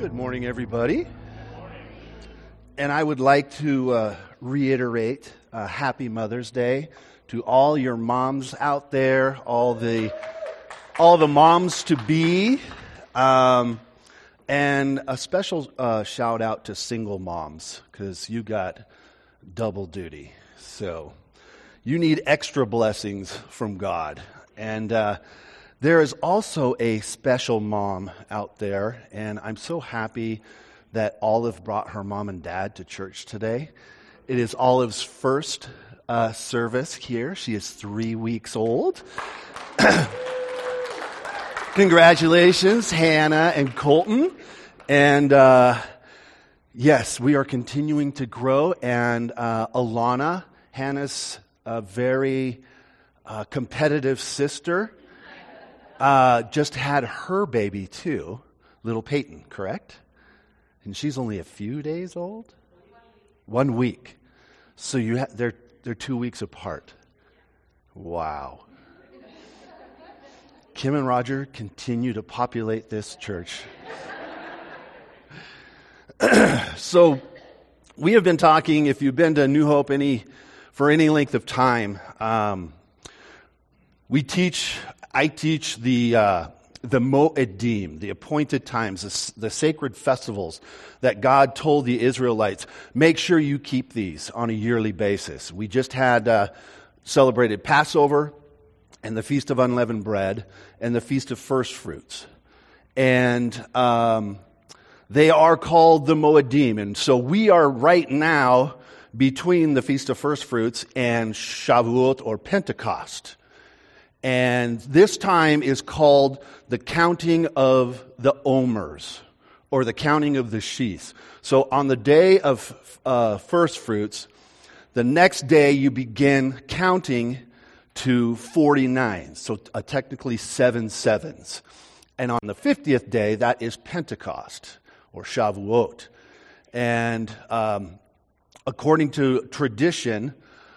Good morning, everybody. And I would like to reiterate Happy Mother's Day to all your moms out there, all the moms to be, and a special shout out to single moms because you got double duty. So you need extra blessings from God. And there is also a special mom out there, and I'm so happy that Olive brought her mom and dad to church today. It is Olive's first service here. She is 3 weeks old. Congratulations, Hannah and Colton. And yes, we are continuing to grow. And Alana, Hannah's very competitive sister, just had her baby too, little Peyton, correct? And she's only a few days old? 1 week. So they're 2 weeks apart. Wow. Kim and Roger continue to populate this church. So we have been talking, if you've been to New Hope for any length of time, I teach the Moedim, the appointed times, the sacred festivals that God told the Israelites, make sure you keep these on a yearly basis. We just had celebrated Passover and the Feast of Unleavened Bread and the Feast of First Fruits. And they are called the Moedim. And so we are right now between the Feast of First Fruits and Shavuot or Pentecost. And this time is called the counting of the omers, or the counting of the sheaths. So on the day of first fruits, the next day you begin counting to 49, so technically 7 sevens. And on the 50th day, that is Pentecost, or Shavuot. And according to tradition,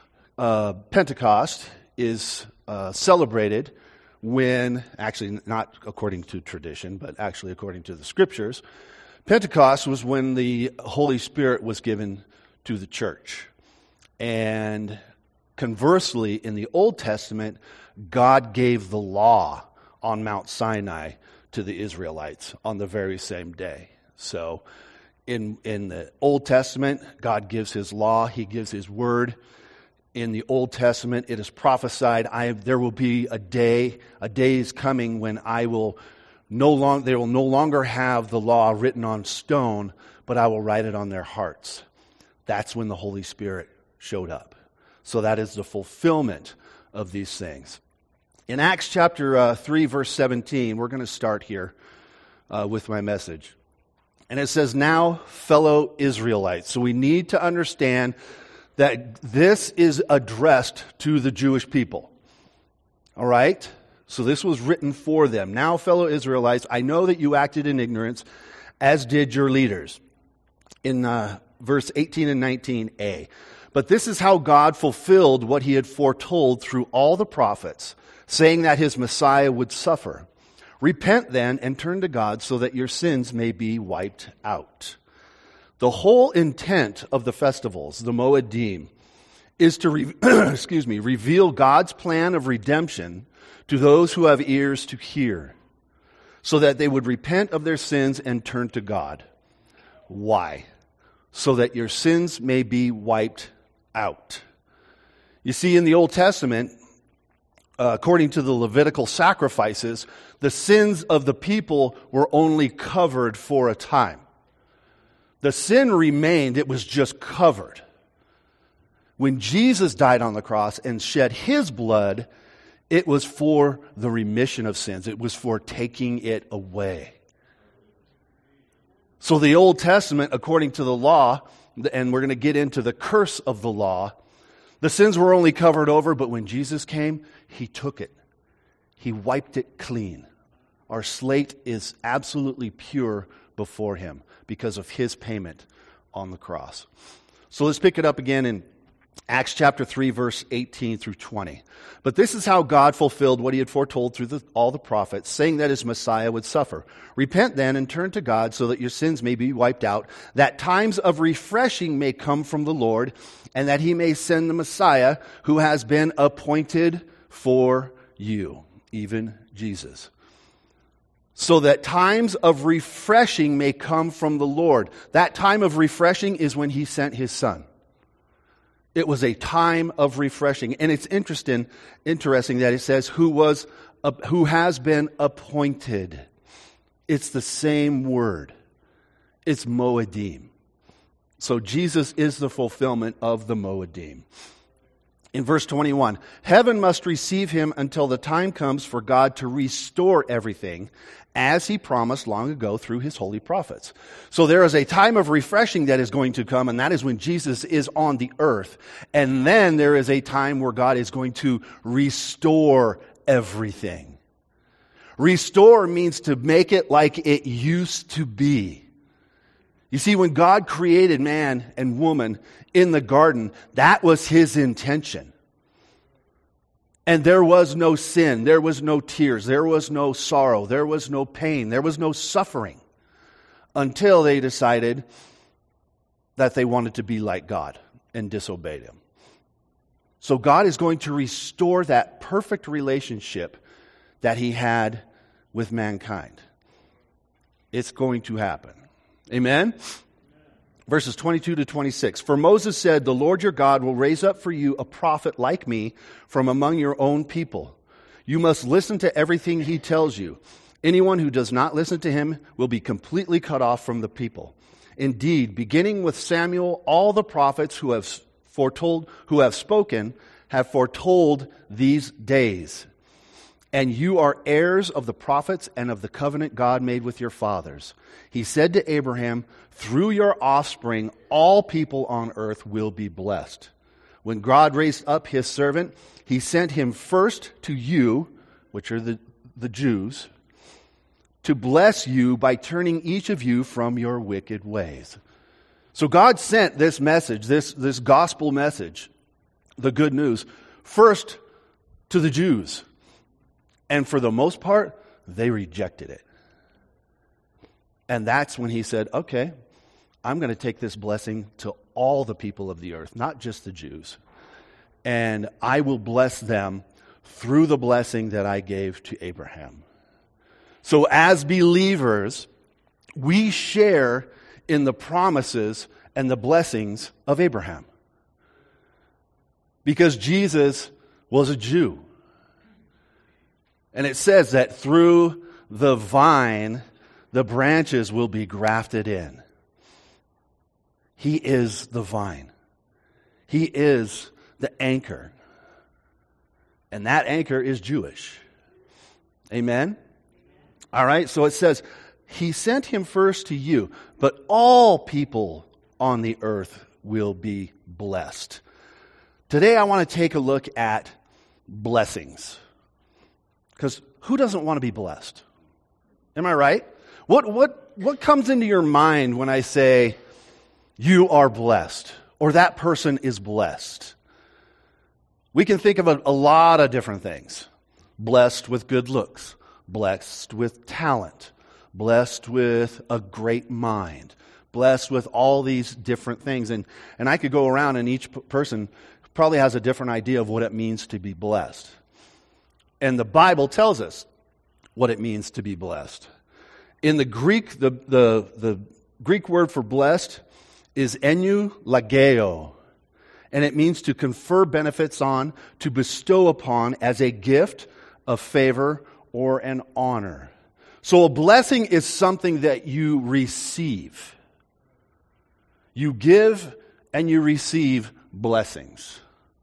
Pentecost is celebrated when, actually not according to tradition, but actually according to the scriptures, Pentecost was when the Holy Spirit was given to the church. And conversely, in the Old Testament, God gave the law on Mount Sinai to the Israelites on the very same day. So in the Old Testament, God gives His law, He gives His word. In the Old Testament, it is prophesied, there will be a day is coming when they will no longer have the law written on stone, but I will write it on their hearts. That's when the Holy Spirit showed up. So that is the fulfillment of these things. In Acts chapter 3, verse 17, we're going to start here with my message. And it says, now, fellow Israelites. So we need to understand that this is addressed to the Jewish people. All right? So this was written for them. Now, fellow Israelites, I know that you acted in ignorance, as did your leaders. In verse 18 and 19a. But this is how God fulfilled what He had foretold through all the prophets, saying that His Messiah would suffer. Repent then and turn to God so that your sins may be wiped out. The whole intent of the festivals, the Moedim, is to reveal God's plan of redemption to those who have ears to hear, so that they would repent of their sins and turn to God. Why? So that your sins may be wiped out. You see, in the Old Testament, according to the Levitical sacrifices, the sins of the people were only covered for a time. The sin remained, it was just covered. When Jesus died on the cross and shed His blood, it was for the remission of sins. It was for taking it away. So the Old Testament, according to the law, and we're going to get into the curse of the law, the sins were only covered over, but when Jesus came, He took it. He wiped it clean. Our slate is absolutely pure before Him because of His payment on the cross. So let's pick it up again in Acts chapter 3, verse 18 through 20. But this is how God fulfilled what he had foretold through all the prophets, saying that his Messiah would suffer. Repent then and turn to God so that your sins may be wiped out, that times of refreshing may come from the Lord, and that he may send the Messiah who has been appointed for you, even Jesus. So that times of refreshing may come from the Lord. That time of refreshing is when he sent his Son. It was a time of refreshing. And it's interesting that it says, who has been appointed. It's the same word. It's Moedim. So Jesus is the fulfillment of the Moedim. In verse 21, heaven must receive him until the time comes for God to restore everything, as he promised long ago through his holy prophets. So there is a time of refreshing that is going to come, and that is when Jesus is on the earth. And then there is a time where God is going to restore everything. Restore means to make it like it used to be. You see, when God created man and woman in the garden, that was his intention. And there was no sin, there was no tears, there was no sorrow, there was no pain, there was no suffering, until they decided that they wanted to be like God and disobeyed him. So God is going to restore that perfect relationship that he had with mankind. It's going to happen. Amen? Verses 22 to 26. For Moses said, the Lord your God will raise up for you a prophet like me from among your own people. You must listen to everything he tells you. Anyone who does not listen to him will be completely cut off from the people. Indeed, beginning with Samuel, all the prophets who have spoken have foretold these days. And you are heirs of the prophets and of the covenant God made with your fathers. He said to Abraham, through your offspring, all people on earth will be blessed. When God raised up his servant, he sent him first to you, which are the Jews, to bless you by turning each of you from your wicked ways. So God sent this message, this gospel message, the good news, first to the Jews. And for the most part, they rejected it. And that's when he said, okay, I'm going to take this blessing to all the people of the earth, not just the Jews. And I will bless them through the blessing that I gave to Abraham. So as believers, we share in the promises and the blessings of Abraham. Because Jesus was a Jew. And it says that through the vine, the branches will be grafted in. He is the vine. He is the anchor. And that anchor is Jewish. Amen? All right, so it says, he sent him first to you, but all people on the earth will be blessed. Today I want to take a look at blessings. Because who doesn't want to be blessed? Am I right? What comes into your mind when I say you are blessed or that person is blessed? We can think of a lot of different things. Blessed with good looks, blessed with talent, blessed with a great mind, blessed with all these different things. And I could go around and each person probably has a different idea of what it means to be blessed. And the Bible tells us what it means to be blessed. In the Greek, the Greek word for blessed is eulogio. And it means to confer benefits on, to bestow upon as a gift, a favor, or an honor. So a blessing is something that you receive. You give and you receive blessings.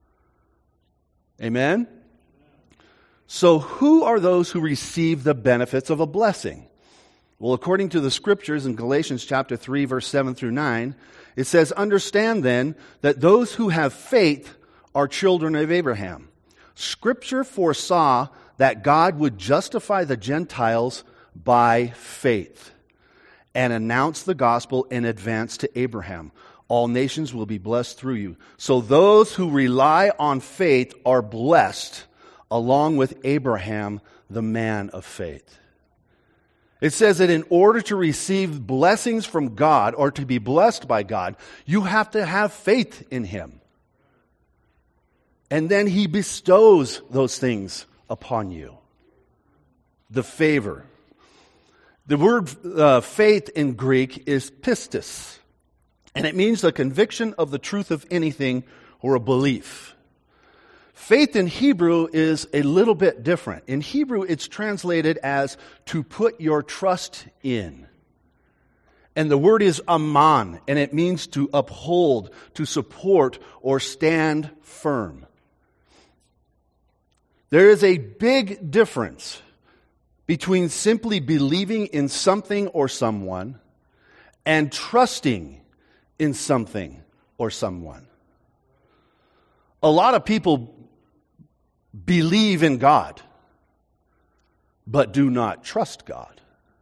Amen? So who are those who receive the benefits of a blessing? Well, according to the scriptures in Galatians chapter 3, verse 7 through 9, it says, understand then that those who have faith are children of Abraham. Scripture foresaw that God would justify the Gentiles by faith and announce the gospel in advance to Abraham. All nations will be blessed through you. So those who rely on faith are blessed, along with Abraham, the man of faith. It says that in order to receive blessings from God or to be blessed by God, you have to have faith in Him. And then He bestows those things upon you. The favor. The word faith in Greek is pistis, and it means the conviction of the truth of anything or a belief. Faith in Hebrew is a little bit different. In Hebrew, it's translated as to put your trust in. And the word is aman, and it means to uphold, to support, or stand firm. There is a big difference between simply believing in something or someone and trusting in something or someone. A lot of people believe in God, but do not trust God.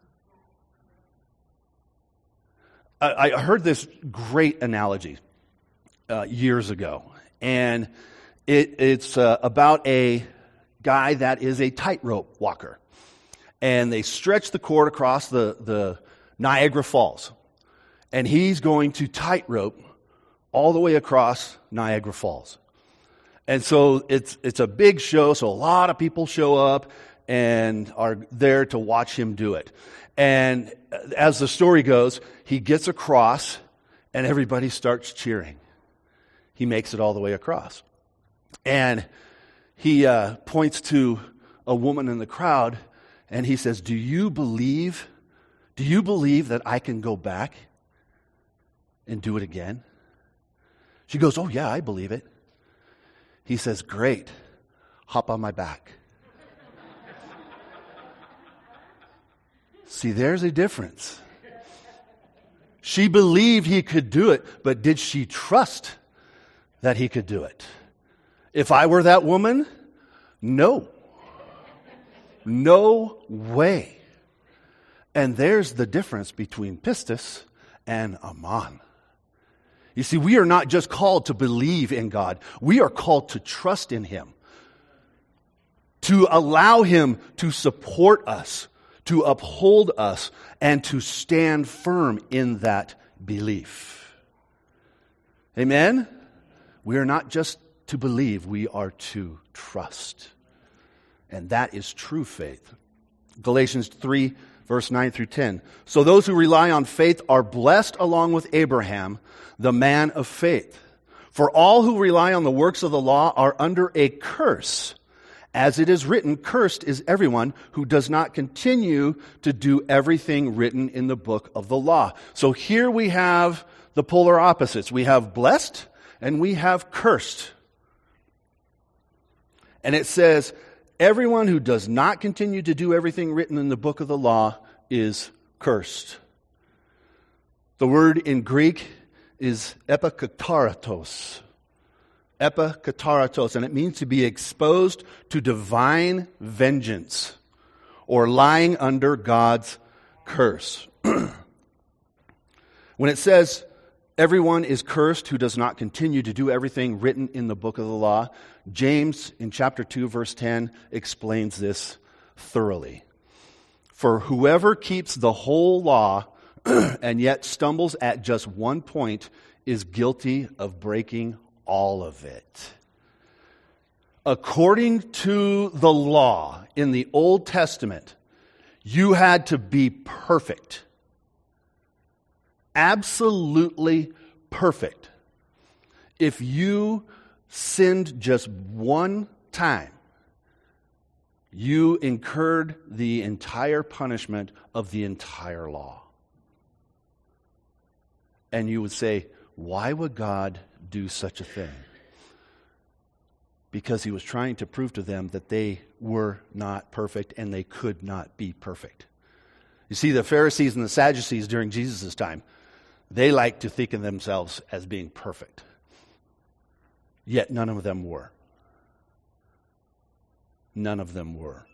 I heard this great analogy years ago, and it's about a guy that is a tightrope walker. And they stretch the cord across the Niagara Falls. And he's going to tightrope all the way across Niagara Falls. And so it's a big show, so a lot of people show up and are there to watch him do it. And as the story goes, he gets across and everybody starts cheering. He makes it all the way across. And he points to a woman in the crowd and he says, Do you believe that I can go back and do it again? She goes, Oh yeah, I believe it. He says, Great, hop on my back. See, there's a difference. She believed he could do it, but did she trust that he could do it? If I were that woman, no. No way. And there's the difference between pistis and aman. You see, we are not just called to believe in God. We are called to trust in Him. To allow Him to support us, to uphold us, and to stand firm in that belief. Amen? We are not just to believe, we are to trust. And that is true faith. Galatians 3, verse 9 through 10. So those who rely on faith are blessed along with Abraham, the man of faith. For all who rely on the works of the law are under a curse. As it is written, cursed is everyone who does not continue to do everything written in the book of the law. So here we have the polar opposites. We have blessed and we have cursed. And it says, everyone who does not continue to do everything written in the book of the law is cursed. The word in Greek is epikataratos. Epikataratos, and it means to be exposed to divine vengeance or lying under God's curse. When it says everyone is cursed who does not continue to do everything written in the book of the law, James in chapter 2 verse 10 explains this thoroughly. For whoever keeps the whole law and yet stumbles at just one point is guilty of breaking all of it. According to the law in the Old Testament, you had to be perfect. Absolutely perfect. If you sinned just one time, you incurred the entire punishment of the entire law. And you would say, why would God do such a thing? Because He was trying to prove to them that they were not perfect and they could not be perfect. You see, the Pharisees and the Sadducees during Jesus' time, they liked to think of themselves as being perfect. Yet none of them were. None of them were.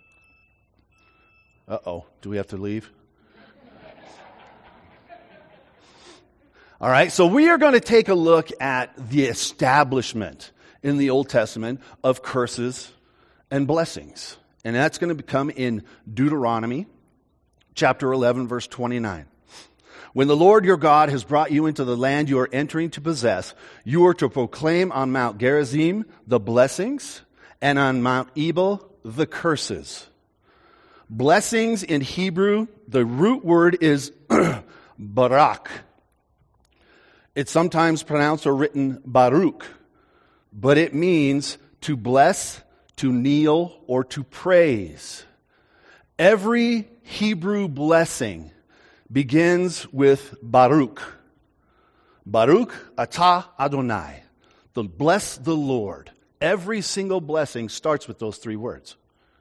Uh-oh, do we have to leave? All right, so we are going to take a look at the establishment in the Old Testament of curses and blessings. And that's going to come in Deuteronomy chapter 11, verse 29. When the Lord your God has brought you into the land you are entering to possess, you are to proclaim on Mount Gerizim the blessings, and on Mount Ebal the curses. Blessings in Hebrew, the root word is barak. It's sometimes pronounced or written Baruch, but it means to bless, to kneel, or to praise. Every Hebrew blessing begins with Baruch. Baruch atah Adonai. Bless the Lord. Every single blessing starts with those three words.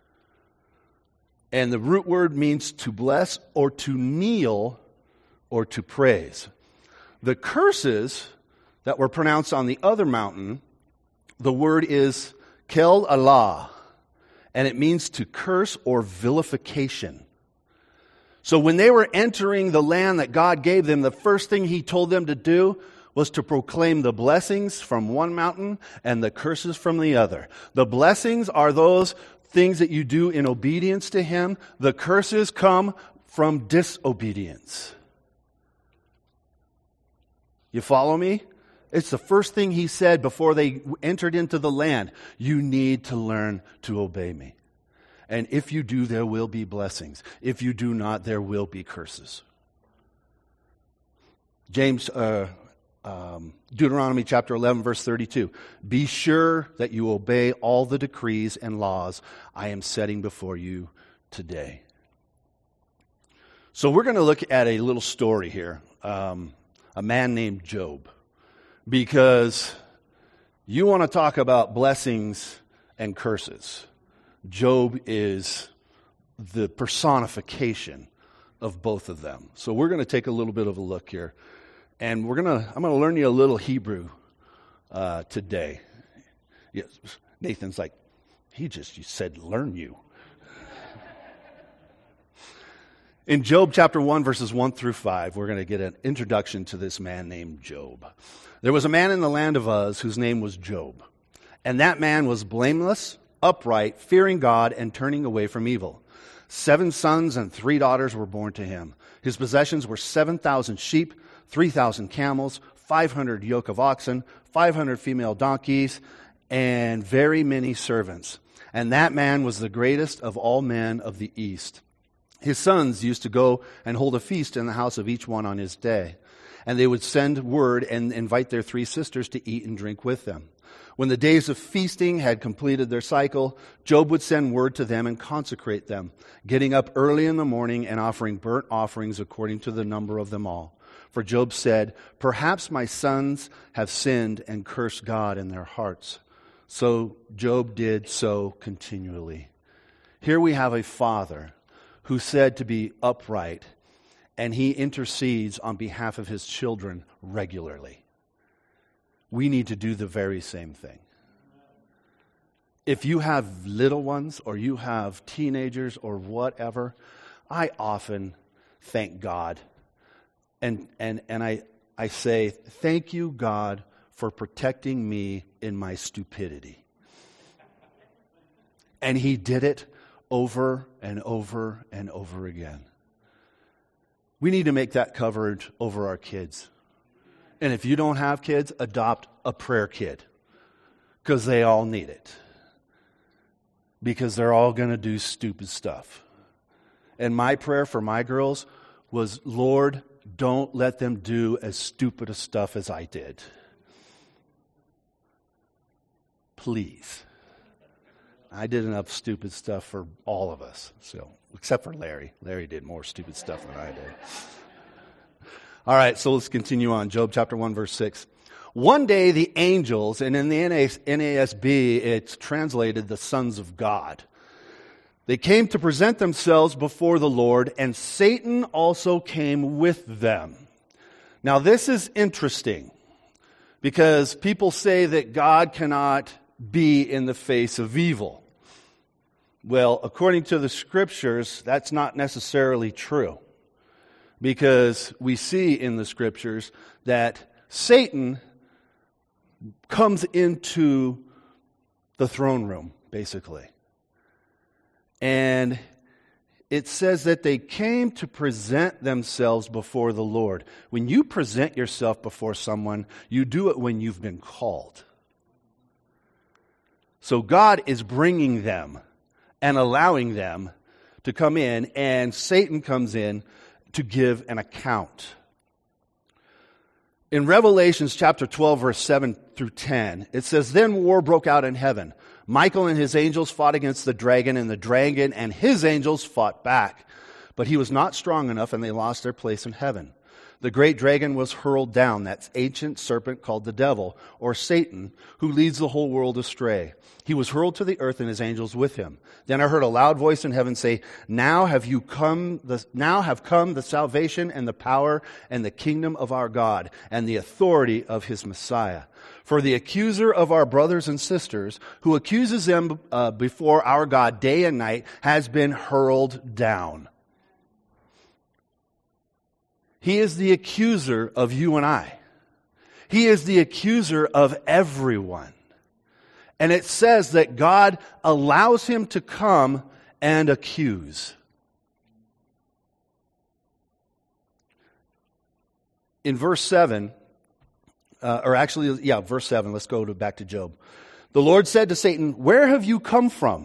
And the root word means to bless or to kneel or to praise. The curses that were pronounced on the other mountain, the word is kel Allah, and it means to curse or vilification. So when they were entering the land that God gave them, the first thing He told them to do was to proclaim the blessings from one mountain and the curses from the other. The blessings are those things that you do in obedience to Him. The curses come from disobedience. You follow me? It's the first thing He said before they entered into the land. You need to learn to obey me. And if you do, there will be blessings. If you do not, there will be curses. Deuteronomy chapter 11, verse 32. Be sure that you obey all the decrees and laws I am setting before you today. So we're going to look at a little story here. A man named Job. Because you want to talk about blessings and curses. Job is the personification of both of them. So we're going to take a little bit of a look here. And I'm going to learn you a little Hebrew today. Yes, Nathan's like, you said learn you. In Job chapter 1, verses 1 through 5, we're going to get an introduction to this man named Job. There was a man in the land of Uz whose name was Job. And that man was blameless, upright, fearing God, and turning away from evil. 7 sons and 3 daughters were born to him. His possessions were 7,000 sheep, 3,000 camels, 500 yoke of oxen, 500 female donkeys, and very many servants. And that man was the greatest of all men of the East. His sons used to go and hold a feast in the house of each one on his day. And they would send word and invite their 3 sisters to eat and drink with them. When the days of feasting had completed their cycle, Job would send word to them and consecrate them, getting up early in the morning and offering burnt offerings according to the number of them all. For Job said, perhaps my sons have sinned and cursed God in their hearts. So Job did so continually. Here we have a father who's said to be upright, and he intercedes on behalf of his children regularly. We need to do the very same thing. If you have little ones or you have teenagers or whatever, I often thank God. And I say, thank you, God, for protecting me in my stupidity. And He did it over and over and over again. We need to make that coverage over our kids. And if you don't have kids, adopt a prayer kid. Because they all need it. Because they're all going to do stupid stuff. And my prayer for my girls was, Lord, don't let them do as stupid a stuff as I did. Please. I did enough stupid stuff for all of us. So, except for Larry. Larry did more stupid stuff than I did. All right, so let's continue on. Job chapter 1, verse 6. One day the angels, and in the NASB it's translated the sons of God, they came to present themselves before the Lord, and Satan also came with them. Now this is interesting, because people say that God cannot be in the face of evil. Well, according to the Scriptures, that's not necessarily true. Because we see in the scriptures that Satan comes into the throne room, basically. And it says that they came to present themselves before the Lord. When you present yourself before someone, you do it when you've been called. So God is bringing them and allowing them to come in, and Satan comes in to give an account. In Revelations chapter 12, verse 7 through 10, it says, "Then war broke out in heaven. Michael and his angels fought against the dragon, and the dragon and his angels fought back. But he was not strong enough, and they lost their place in heaven. The great dragon was hurled down, that ancient serpent called the devil, or Satan, who leads the whole world astray. He was hurled to the earth and his angels with him. Then I heard a loud voice in heaven say, now have come the salvation and the power and the kingdom of our God and the authority of his Messiah. For the accuser of our brothers and sisters, who accuses them before our God day and night, has been hurled down." He is the accuser of you and I. He is the accuser of everyone. And it says that God allows him to come and accuse. In verse 7, verse 7, let's go back to Job. The Lord said to Satan, "Where have you come from?"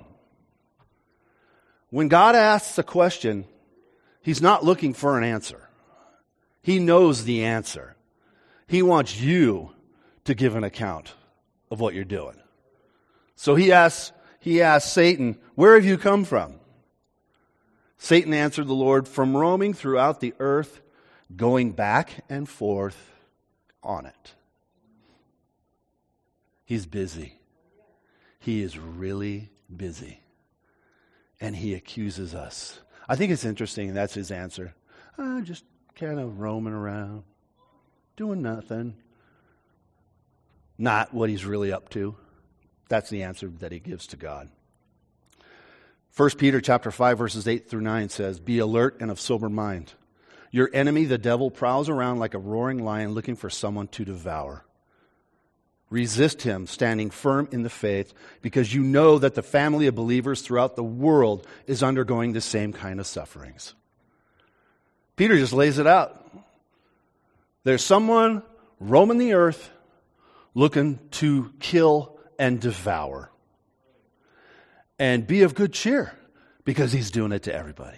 When God asks a question, he's not looking for an answer. He knows the answer. He wants you to give an account of what you're doing. So he asks Satan, "Where have you come from?" Satan answered the Lord, "From roaming throughout the earth, going back and forth on it." He's busy. He is really busy. And he accuses us. I think it's interesting, and that's his answer. Just kind of roaming around, doing nothing. Not what he's really up to. That's the answer that he gives to God. 1 Peter chapter 5, verses 8 through 9 says, "Be alert and of sober mind. Your enemy, the devil, prowls around like a roaring lion looking for someone to devour. Resist him, standing firm in the faith, because you know that the family of believers throughout the world is undergoing the same kind of sufferings." Peter just lays it out. There's someone roaming the earth looking to kill and devour. And be of good cheer, because he's doing it to everybody.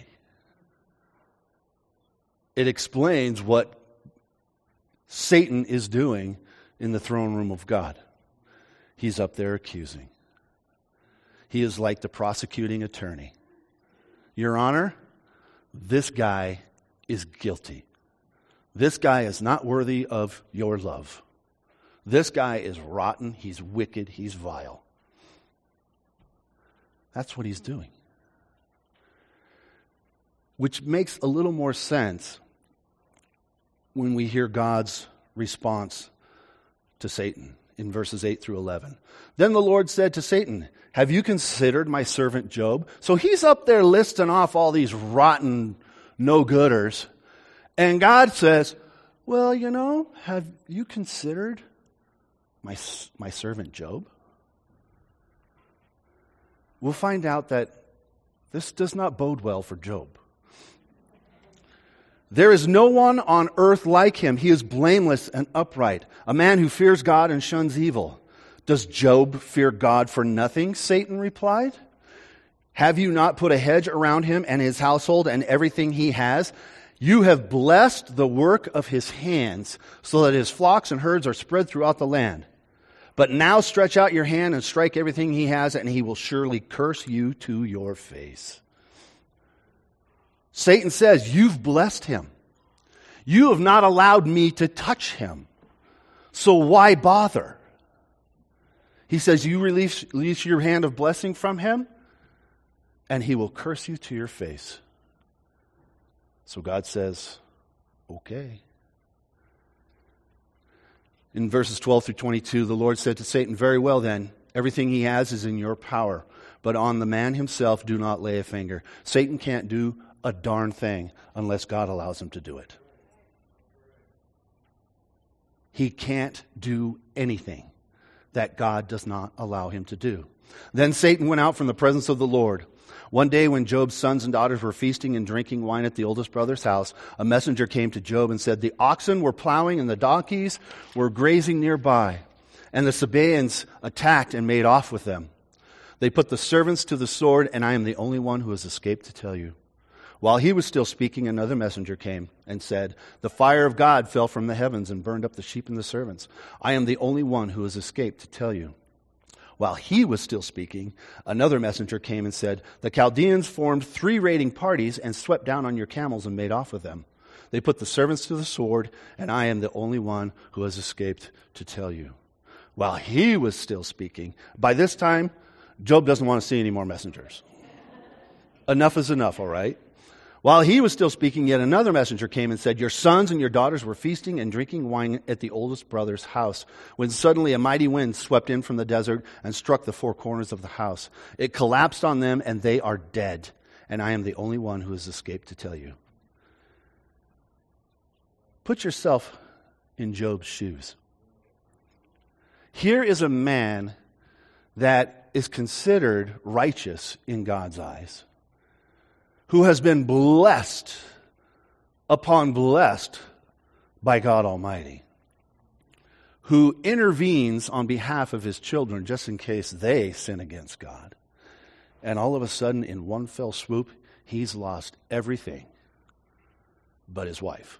It explains what Satan is doing in the throne room of God. He's up there accusing. He is like the prosecuting attorney. Your Honor, this guy is guilty. This guy is not worthy of your love. This guy is rotten, he's wicked, he's vile. That's what he's doing. Which makes a little more sense when we hear God's response to Satan in verses 8 through 11. Then the Lord said to Satan, "Have you considered my servant Job?" So he's up there listing off all these rotten no-gooders. And God says, "Well, have you considered my servant Job?" We'll find out that this does not bode well for Job. "There is no one on earth like him. He is blameless and upright, a man who fears God and shuns evil." "Does Job fear God for nothing?" Satan replied. "Have you not put a hedge around him and his household and everything he has? You have blessed the work of his hands, so that his flocks and herds are spread throughout the land. But now stretch out your hand and strike everything he has, and he will surely curse you to your face." Satan says, "You've blessed him. You have not allowed me to touch him. So why bother?" He says, "You release your hand of blessing from him, and he will curse you to your face." So God says, "Okay." In verses 12 through 22, the Lord said to Satan, "Very well then, everything he has is in your power, but on the man himself do not lay a finger." Satan can't do a darn thing unless God allows him to do it. He can't do anything that God does not allow him to do. Then Satan went out from the presence of the Lord. One day when Job's sons and daughters were feasting and drinking wine at the oldest brother's house, a messenger came to Job and said, "The oxen were plowing and the donkeys were grazing nearby, and the Sabaeans attacked and made off with them. They put the servants to the sword, and I am the only one who has escaped to tell you." While he was still speaking, another messenger came and said, "The fire of God fell from the heavens and burned up the sheep and the servants. I am the only one who has escaped to tell you." While he was still speaking, another messenger came and said, "The Chaldeans formed 3 raiding parties and swept down on your camels and made off with them. They put the servants to the sword, and I am the only one who has escaped to tell you." While he was still speaking, by this time, Job doesn't want to see any more messengers. Enough is enough, all right? While he was still speaking, yet another messenger came and said, "Your sons and your daughters were feasting and drinking wine at the oldest brother's house, when suddenly a mighty wind swept in from the desert and struck the 4 corners of the house. It collapsed on them, and they are dead. And I am the only one who has escaped to tell you." Put yourself in Job's shoes. Here is a man that is considered righteous in God's eyes, who has been blessed upon blessed by God Almighty, who intervenes on behalf of his children just in case they sin against God. And all of a sudden, in one fell swoop, he's lost everything but his wife.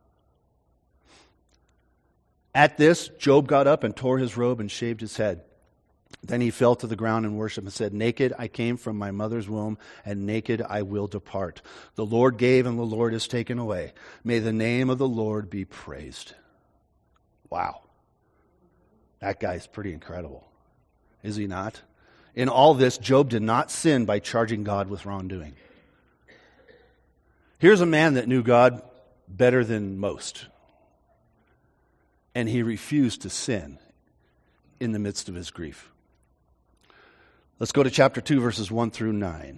At this, Job got up and tore his robe and shaved his head. Then he fell to the ground and worshiped and said, "Naked I came from my mother's womb, and naked I will depart. The Lord gave, and the Lord has taken away. May the name of the Lord be praised." Wow. That guy's pretty incredible. Is he not? In all this, Job did not sin by charging God with wrongdoing. Here's a man that knew God better than most, and he refused to sin in the midst of his grief. Let's go to chapter 2, verses 1 through 9.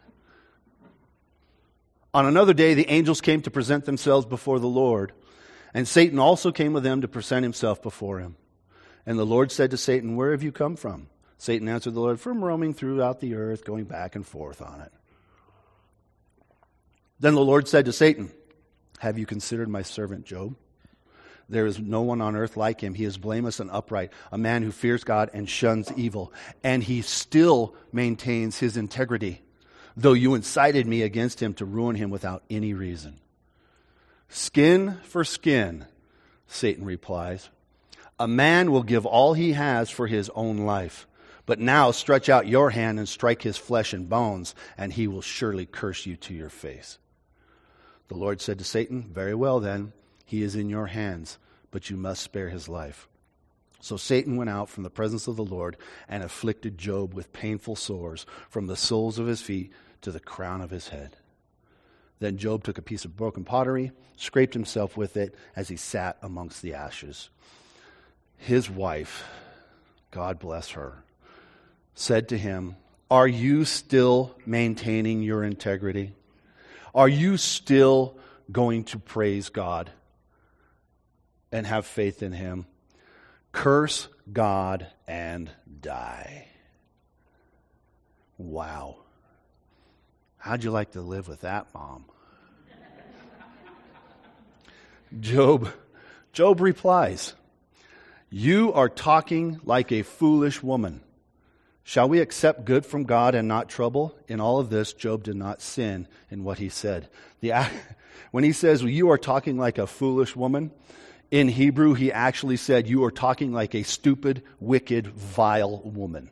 On another day, the angels came to present themselves before the Lord, and Satan also came with them to present himself before him. And the Lord said to Satan, "Where have you come from?" Satan answered the Lord, "From roaming throughout the earth, going back and forth on it." Then the Lord said to Satan, "Have you considered my servant Job? There is no one on earth like him. He is blameless and upright, a man who fears God and shuns evil. And he still maintains his integrity, though you incited me against him to ruin him without any reason." "Skin for skin," Satan replies. "A man will give all he has for his own life. But now stretch out your hand and strike his flesh and bones, and he will surely curse you to your face." The Lord said to Satan, "Very well then. He is in your hands, but you must spare his life." So Satan went out from the presence of the Lord and afflicted Job with painful sores from the soles of his feet to the crown of his head. Then Job took a piece of broken pottery, scraped himself with it as he sat amongst the ashes. His wife, God bless her, said to him, "Are you still maintaining your integrity? Are you still going to praise God and have faith in him? Curse God and die." Wow. How'd you like to live with that, Mom? Job replies, "You are talking like a foolish woman. Shall we accept good from God and not trouble?" In all of this, Job did not sin in what he said. When he says, "You are talking like a foolish woman," in Hebrew, he actually said, "You are talking like a stupid, wicked, vile woman."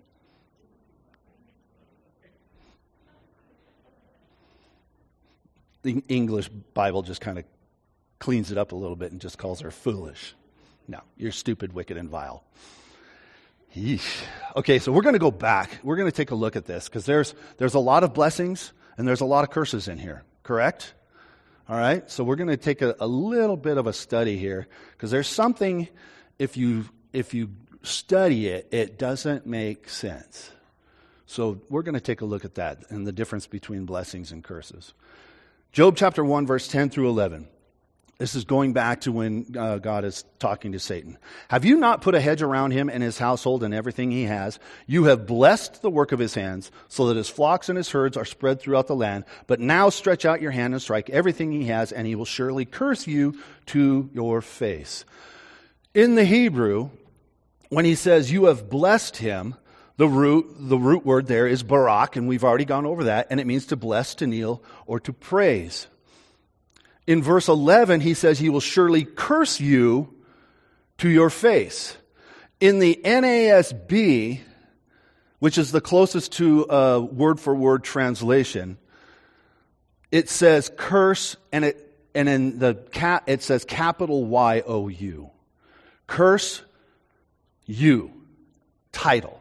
The English Bible just kind of cleans it up a little bit and just calls her foolish. No, you're stupid, wicked, and vile. Yeesh. Okay, so we're going to go back. We're going to take a look at this because there's a lot of blessings and there's a lot of curses in here, correct? All right, so we're going to take a little bit of a study here because there's something, if you study it, it doesn't make sense. So we're going to take a look at that and the difference between blessings and curses. Job chapter 1, verse 10 through 11. This is going back to when God is talking to Satan. Have you not put a hedge around him and his household and everything he has? You have blessed the work of his hands, so that his flocks and his herds are spread throughout the land. But now stretch out your hand and strike everything he has, and he will surely curse you to your face. In the Hebrew, when he says you have blessed him, the root word there is barak, and we've already gone over that, and it means to bless, to kneel, or to praise. In verse 11, he says he will surely curse you to your face. In the NASB, which is the closest to a word-for-word translation, it says curse, and in it says capital Y-O-U. Curse you, title.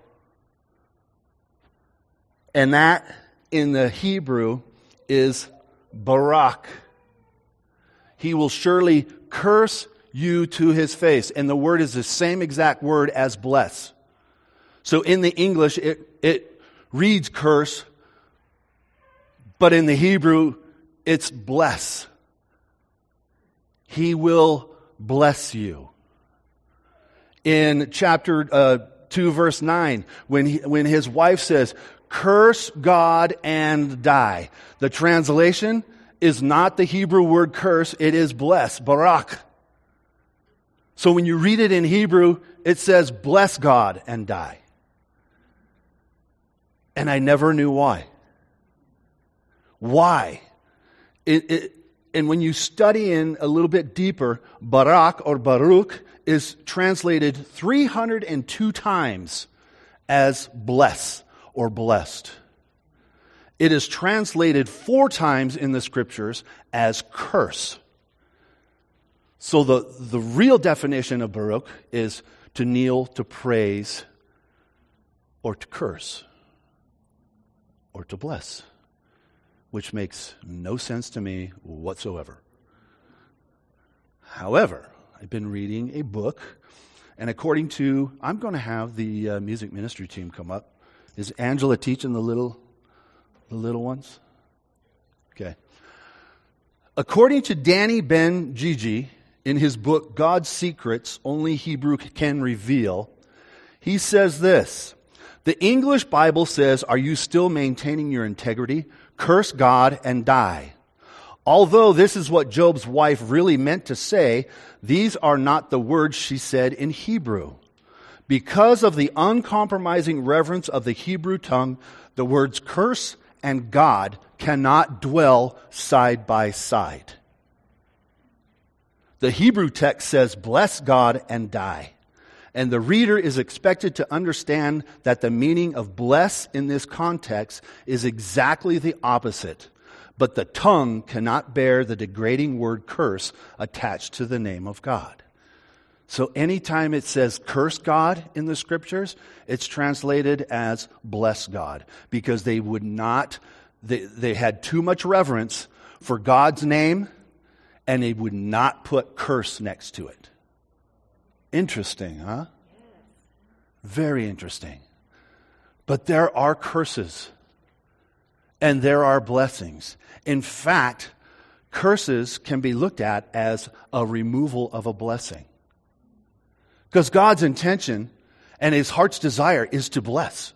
And that, in the Hebrew, is barak. He will surely curse you to his face. And the word is the same exact word as bless. So in the English, it reads curse, but in the Hebrew, it's bless. He will bless you. In chapter 2, verse 9, when his wife says, curse God and die. The translation is not the Hebrew word curse, it is bless, barak. So when you read it in Hebrew, it says bless God and die. And I never knew why. Why? And when you study in a little bit deeper, barak or baruch is translated 302 times as bless or blessed. It is translated 4 times in the Scriptures as curse. So the real definition of baruch is to kneel, to praise, or to curse, or to bless, which makes no sense to me whatsoever. However, I've been reading a book, and according to, I'm going to have the music ministry team come up. Is Angela teaching the little ones? Okay. According to Danny Ben Gigi, in his book, God's Secrets Only Hebrew Can Reveal, he says this: the English Bible says, are you still maintaining your integrity? Curse God and die. Although this is what Job's wife really meant to say, these are not the words she said in Hebrew. Because of the uncompromising reverence of the Hebrew tongue, the words curse and God cannot dwell side by side. The Hebrew text says, bless God and die. And the reader is expected to understand that the meaning of bless in this context is exactly the opposite. But the tongue cannot bear the degrading word curse attached to the name of God. So anytime it says curse God in the Scriptures, it's translated as bless God. Because they would not, they had too much reverence for God's name, and they would not put curse next to it. Interesting, huh? Very interesting. But there are curses, and there are blessings. In fact, curses can be looked at as a removal of a blessing. Because God's intention and His heart's desire is to bless.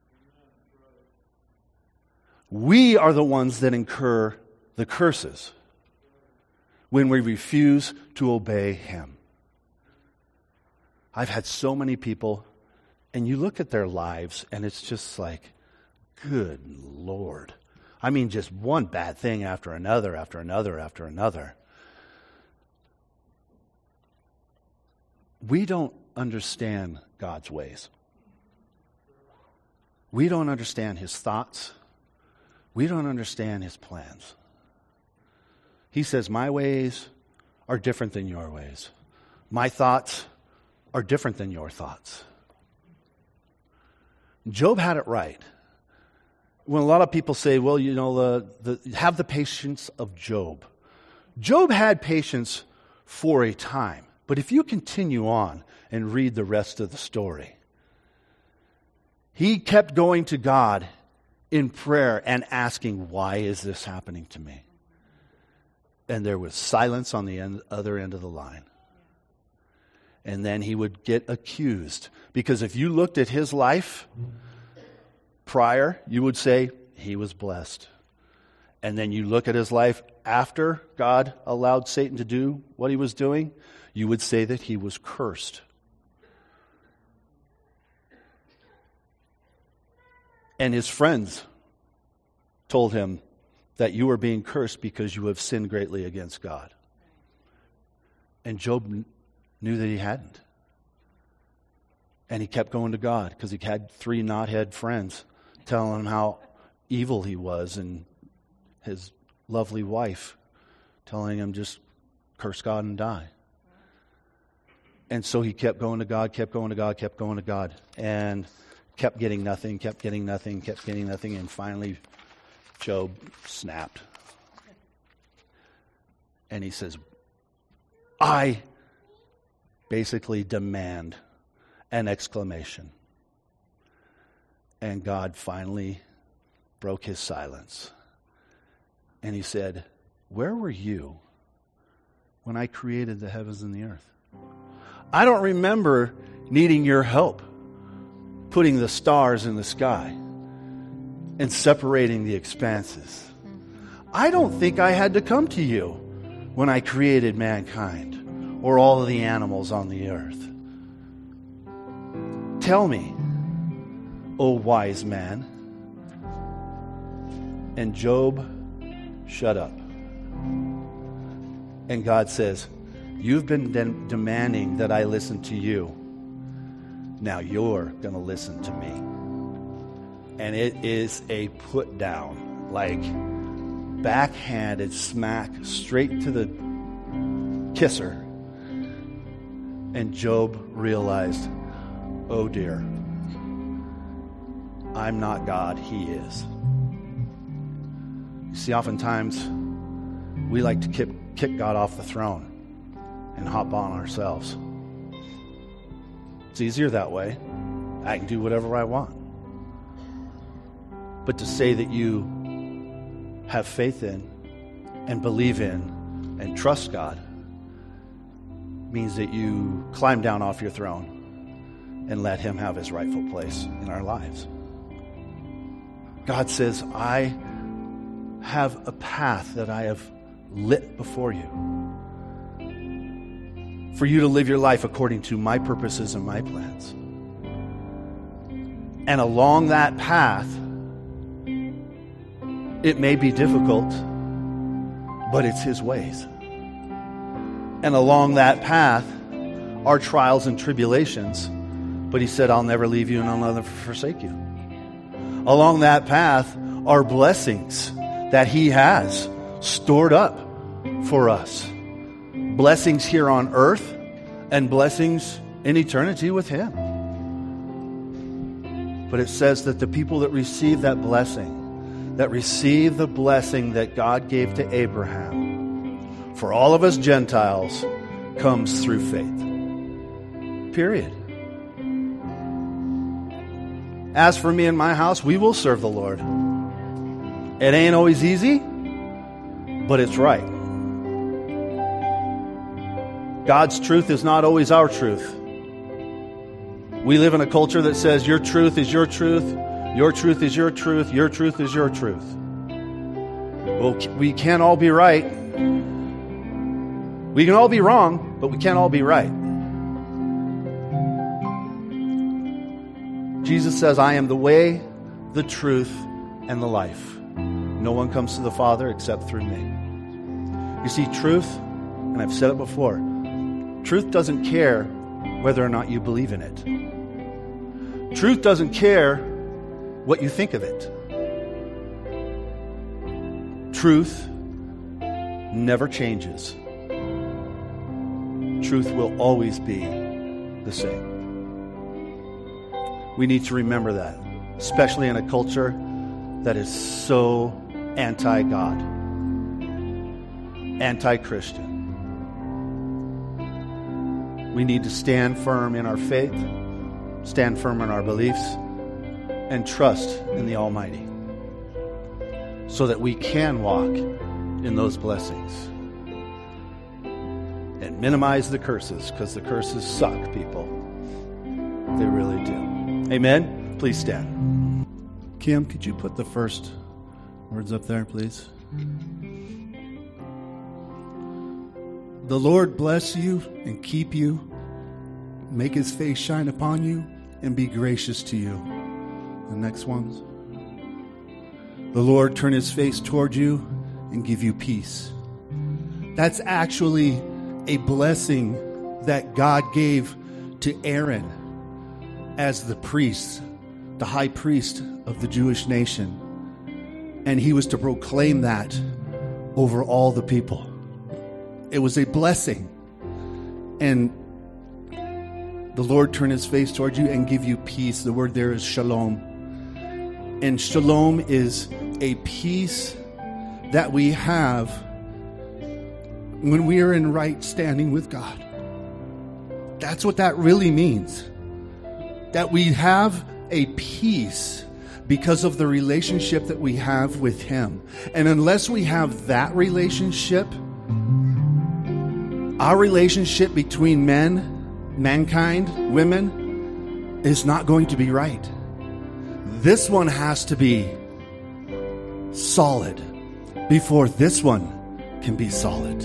We are the ones that incur the curses when we refuse to obey Him. I've had so many people, and you look at their lives, and it's just like, good Lord. I mean, just one bad thing after another, after another, after another. We don't understand God's ways. We don't understand His thoughts. We don't understand His plans. He says, my ways are different than your ways. My thoughts are different than your thoughts. Job had it right. When a lot of people say, well, you know, have the patience of Job. Job had patience for a time. But if you continue on and read the rest of the story, he kept going to God in prayer and asking, why is this happening to me? And there was silence on the other end of the line. And then he would get accused. Because if you looked at his life prior, you would say he was blessed. And then you look at his life after God allowed Satan to do what he was doing, you would say that he was cursed. And his friends told him that you are being cursed because you have sinned greatly against God. And Job knew that he hadn't. And he kept going to God because he had 3 knothead friends telling him how evil he was, and his lovely wife telling him just curse God and die. And so he kept going to God, kept going to God, kept going to God, and kept getting nothing, and finally Job snapped. And he says, I basically demand an exclamation. And God finally broke his silence. And he said, where were you when I created the heavens and the earth? I don't remember needing your help putting the stars in the sky and separating the expanses. I don't think I had to come to you when I created mankind or all of the animals on the earth. Tell me, O wise man. And Job shut up. And God says, you've been demanding that I listen to you. Now you're going to listen to me. And it is a put down, like backhanded smack straight to the kisser. And Job realized, oh dear, I'm not God, he is. You see, oftentimes we like to kick God off the throne and hop on ourselves. It's easier that way. I can do whatever I want. But to say that you have faith in and believe in and trust God means that you climb down off your throne and let him have his rightful place in our lives. God says, I have a path that I have lit before you for you to live your life according to my purposes and my plans. And along that path, it may be difficult, but it's his ways. And along that path are trials and tribulations, but he said, I'll never leave you and I'll never forsake you. Along that path are blessings that he has stored up for us. Blessings here on earth and blessings in eternity with him. But it says that the people that receive that blessing, that receive the blessing that God gave to Abraham, for all of us Gentiles, comes through faith. Period. As for me and my house, we will serve the Lord. It ain't always easy, but it's right. God's truth is not always our truth. We live in a culture that says your truth is your truth, your truth is your truth, your truth is your truth. Well, we can't all be right. We can all be wrong, but we can't all be right. Jesus says, I am the way, the truth, and the life. No one comes to the Father except through me. You see, truth, and I've said it before, truth doesn't care whether or not you believe in it. Truth doesn't care what you think of it. Truth never changes. Truth will always be the same. We need to remember that, especially in a culture that is so anti-God, anti-Christian. We need to stand firm in our faith, stand firm in our beliefs, and trust in the Almighty so that we can walk in those blessings. minimize the curses, because the curses suck, people. They really do. Amen? Please stand. Kim, could you put the first words up there, please? The Lord bless you and keep you, make his face shine upon you, and be gracious to you. The next ones. The Lord turn his face toward you and give you peace. That's actually a blessing that God gave to Aaron as the priest, the high priest of the Jewish nation. And he was to proclaim that over all the people. It was a blessing. And the Lord turn his face toward you and give you peace. The word there is shalom. And shalom is a peace that we have when we are in right standing with God. That's what that really means. That we have a peace because of the relationship that we have with him. And unless we have that relationship, our relationship between mankind, women, is not going to be right. This one has to be solid before this one can be solid.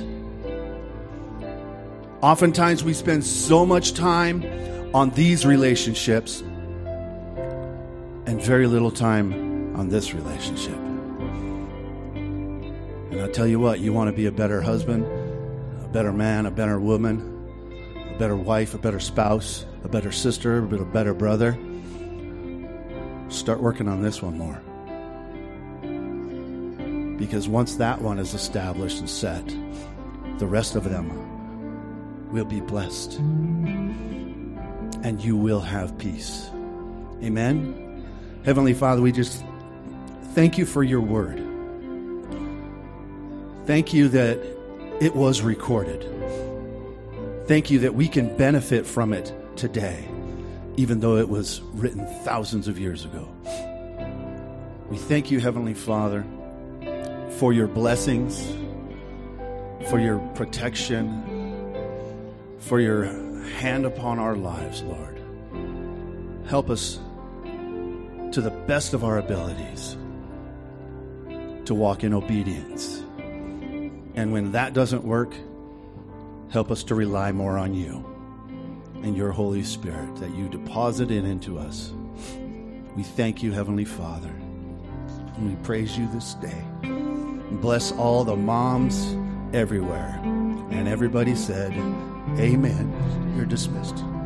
Oftentimes we spend so much time on these relationships and very little time on this relationship. And I'll tell you what, you want to be a better husband, a better man, a better woman, a better wife, a better spouse, a better sister, a better brother. Start working on this one more. Because once that one is established and set, the rest of them will be blessed. And you will have peace. Amen? Heavenly Father, we just thank you for your word. Thank you that it was recorded. Thank you that we can benefit from it today, even though it was written thousands of years ago. We thank you, Heavenly Father, for your blessings, for your protection, for your hand upon our lives, Lord. Help us to the best of our abilities to walk in obedience. And when that doesn't work, help us to rely more on you and your Holy Spirit that you deposit into us. We thank you, Heavenly Father, and we praise you this day. Bless all the moms everywhere. And everybody said, amen. You're dismissed.